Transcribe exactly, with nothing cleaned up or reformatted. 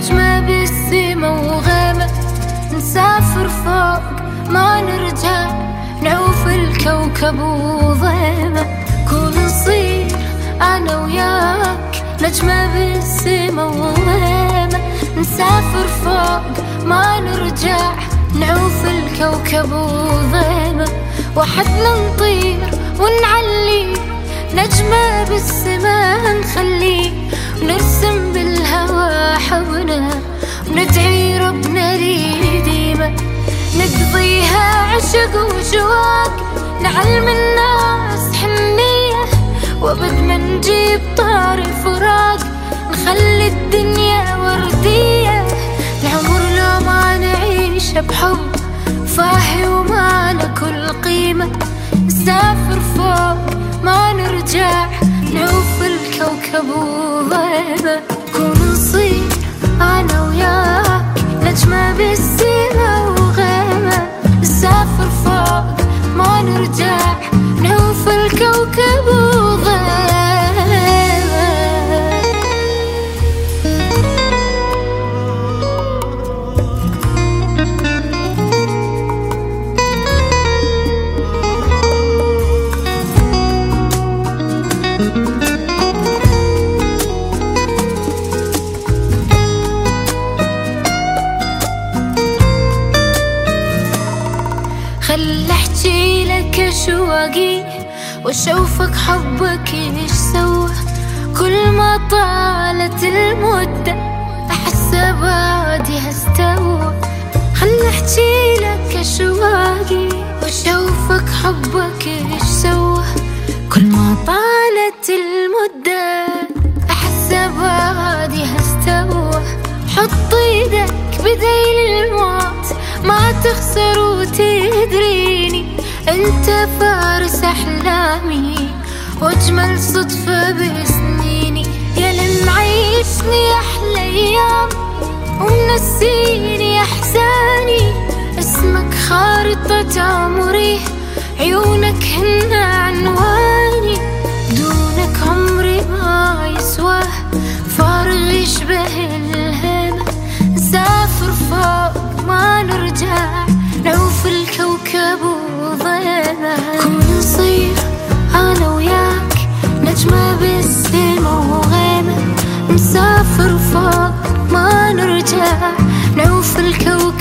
نجمة بالسما وغابة، نسافر فوق ما نرجع، نعوف الكوكب وظلمة. كون نصير أنا وياك نجمة بالسما وغابة، نسافر فوق ما نرجع، نعوف الكوكب وظلمة. وحدنا نطير ونعلي، نجمة بالسما نخلي، ونرسم بالهوى حبنا، وندعي ربنا لي ديما. نقضيها عشق وشواق، نعلم الناس حنية، وابد ما نجيب طار الفراق، نخلي الدنيا وردية. العمر لو ما نعيش بحب فاهي ومانا كل قيمة، نسافر فوق ما نرجع، نعوف الكوكب وظلمة. كون نصير أنا وياك نجمة بالسما وغيمة، نسافر فوق ما نرجع، نعوف الكوكب وظلمة. خل احكي لك اشواقي، واشوفك حبك ايش سوى. كل ما طالت المدة احس بعدي هستوى. خل احكي لك اشواقي، واشوفك حبك ايش سوى. كل ما طالت المدة احس بعدي هستوى. حط ايدك بديل الموت، ما تخسر وتدريني، انت فارس احلامي، واجمل صدفة بسنيني. يا لمعيشني احلى ايام، ومنسيني احزاني، اسمك خارطة عمري، عيونك هن عنواني. دونك عمري ما يسواه، فارغ يشبه الهبة. نسافر فوق ما نرجع، نعوف الكوكب وظلمة. كون نصير أنا وياك نجمة بالسما وغيمة، نسافر فوق ما نرجع، نعوف الكوكب